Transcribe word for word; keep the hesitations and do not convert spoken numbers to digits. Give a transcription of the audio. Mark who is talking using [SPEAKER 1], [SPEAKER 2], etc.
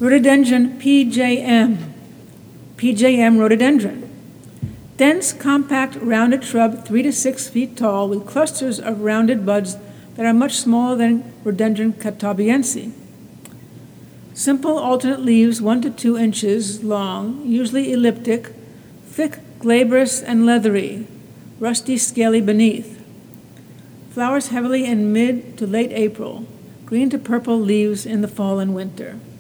[SPEAKER 1] Rhododendron P J M, P J M rhododendron. Dense, compact, rounded shrub, three to six feet tall, with clusters of rounded buds that are much smaller than Rhododendron catawbiense. Simple alternate leaves, one to two inches long, usually elliptic, thick, glabrous, and leathery, rusty, scaly beneath. Flowers heavily in mid to late April, green to purple leaves in the fall and winter.